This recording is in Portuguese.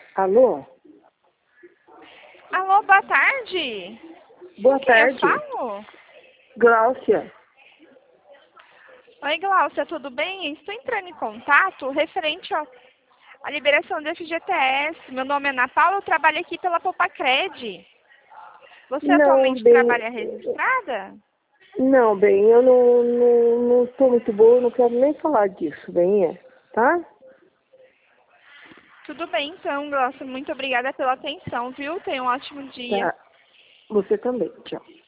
Alô? Alô, boa tarde. Boa Com quem eu tarde. falo? Gláucia. Oi, Glaucia, tudo bem? Estou entrando em contato referente à liberação do FGTS. Meu nome é Ana Paula, eu trabalho aqui pela Popacred. Você Não, atualmente bem, trabalha registrada? não, bem, eu não tô muito boa, não quero nem falar disso, bem, tá? Tudo bem, então, Glaucia. Muito obrigada pela atenção, viu? Tenha um ótimo dia. Tá. Você também, tchau.